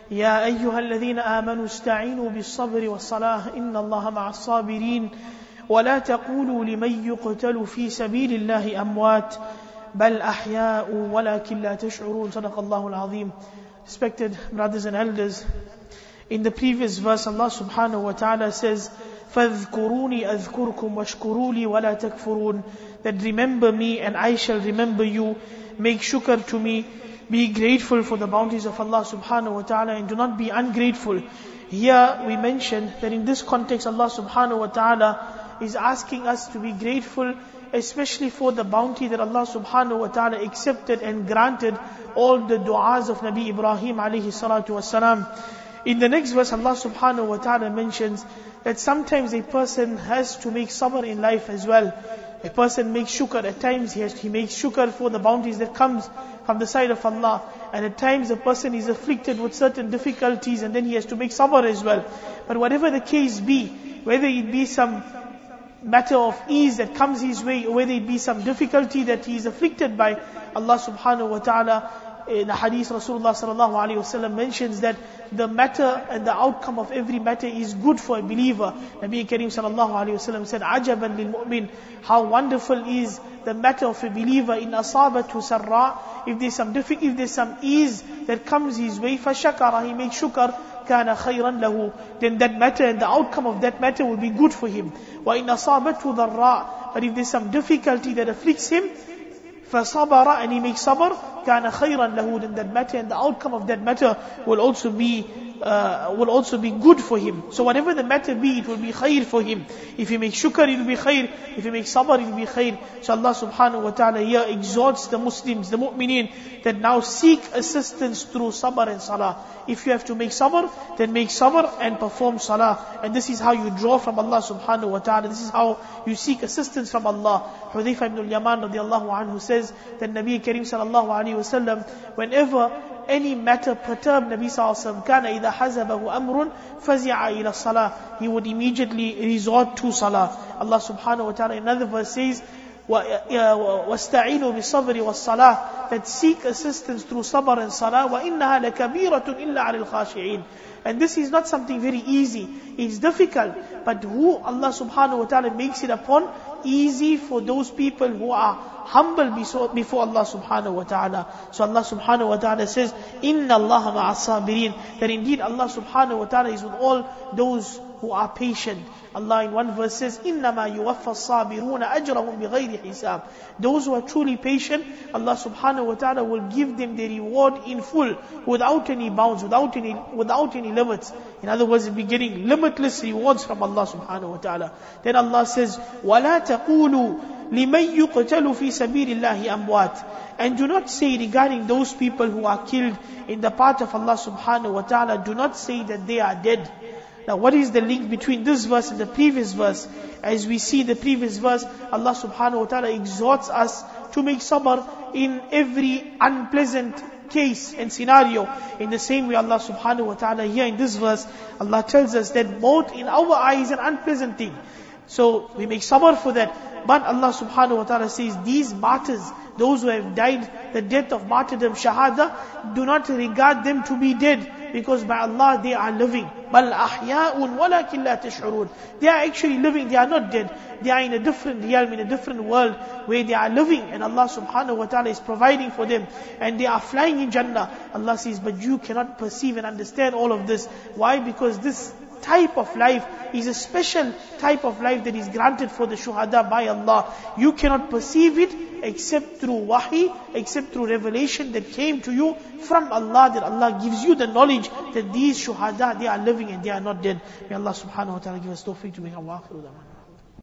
يا أيها الذين آمنوا استعينوا بالصبر والصلاة إن الله مع الصابرين ولا تقولوا لمن يقتل في سبيل الله أموات بل أحياء ولكن لا تشعرون. صدق الله العظيم. Respected brothers and elders, in the previous verse Allah subhanahu wa ta'ala says, فَاذْكُرُونِي أَذْكُرْكُمْ وَاشْكُرُوا لِي وَلَا تَكْفُرُونَ, that remember me and I shall remember you, make shukr to me, be grateful for the bounties of Allah subhanahu wa ta'ala, and do not be ungrateful. Here we mentioned that in this context Allah subhanahu wa ta'ala is asking us to be grateful, especially for the bounty that Allah subhanahu wa ta'ala accepted and granted all the du'as of Nabi Ibrahim alayhi salatu wasalam. In the next verse Allah subhanahu wa ta'ala mentions that sometimes a person has to make sabr in life as well. A person makes shukr, at times he makes shukr for the bounties that comes from the side of Allah, and at times a person is afflicted with certain difficulties and then he has to make sabr as well. But whatever the case be, whether it be some matter of ease that comes his way, or whether it be some difficulty that he is afflicted by, Allah subhanahu wa ta'ala, in the hadith Rasulullah sallallahu alayhi wa sallam mentions that the matter and the outcome of every matter is good for a believer. Nabi Kareem sallallahu alayhi wa sallam said, عَجَبًا لِلْمُؤْمِنِ, how wonderful is the matter of a believer. In asabatu sarra, if there's some ease that comes his way, فَشَكَرَ, he makes shukr, كَانَ خَيْرًا لَهُ, then that matter and the outcome of that matter will be good for him. وَإِنْ أَصَابَتْهُ ضَرَّاء, but if there's some difficulty that afflicts him, فَصَبَرَ, and he makes sabr, كَانَ خَيْرًا لَهُ, then that matter and the outcome of that matter will also be good for him. So whatever the matter be, it will be khair for him. If he makes shukr, it will be khair. If he makes sabr, it will be khair. So Allah subhanahu wa ta'ala here exhorts the Muslims, the mu'mineen, that now seek assistance through sabr and salah. If you have to make sabr, then make sabr and perform salah. And this is how you draw from Allah subhanahu wa ta'ala. This is how you seek assistance from Allah. Hudhayfa ibn al-Yaman radiallahu anhu says that Nabi Kareem sallallahu alayhi wa sallam, whenever any matter perturbed Nabi sallallahu alayhi wa sallam, كَانَ إِذَا حَزَبَهُ أَمْرٌ فَزِعَ إِلَى الصَّلَاةِ, he would immediately resort to salah. Allah subhanahu wa ta'ala in another verse says, وَاسْتَعِينُوا بِالصَّبْرِ وَالصَّلَاةِ, that seek assistance through sabr and salah. وَإِنَّهَا لَكَبِيرَةٌ إِلَّا عَلَى الْخَاشِعِينَ, and this is not something very easy, it's difficult, but who Allah subhanahu wa ta'ala makes it upon easy for those people who are humble before Allah subhanahu wa ta'ala. So Allah subhanahu wa ta'ala says, إِنَّ اللَّهَ مَعَ الصَّابِرِينَ, that indeed Allah subhanahu wa ta'ala is with all those who are patient. Allah in one verse says, إِنَّمَا يُوَفَّى الصَّابِرُونَ أَجْرَهُمْ بِغَيْرِ حِسَابٍ, those who are truly patient, Allah subhanahu wa ta'ala will give them their reward in full, without any bounds, without any limits. In other words, we'll be getting limitless rewards from Allah subhanahu wa ta'ala. Then Allah says, وَلَا تَقُولُوا لِمَنْ يُقْتَلُ فِي سَبِيلِ اللَّهِ أَمْوَاتٍ, and do not say regarding those people who are killed in the path of Allah subhanahu wa ta'ala, do not say that they are dead. Now what is the link between this verse and the previous verse? As we see the previous verse, Allah subhanahu wa ta'ala exhorts us to make sabr in every unpleasant case and scenario. In the same way Allah subhanahu wa ta'ala here in this verse, Allah tells us that maut in our eyes is an unpleasant thing. So we make sabr for that. But Allah subhanahu wa ta'ala says, these martyrs, those who have died the death of martyrdom, shahada, do not regard them to be dead, because by Allah they are living. بَلْ أَحْيَاءٌ وَلَكِنْ لَا تَشْعُرُونَ, they are actually living, they are not dead. They are in a different realm, in a different world, where they are living, and Allah subhanahu wa ta'ala is providing for them, and they are flying in Jannah. Allah says, but you cannot perceive and understand all of this. Why? Because this type of life is a special type of life that is granted for the shuhada by Allah. You cannot perceive it except through wahi, except through revelation that came to you from Allah, that Allah gives you the knowledge that these shuhada, they are living and they are not dead. May Allah subhanahu wa ta'ala give us tawfiq to make our akhiru da'wana.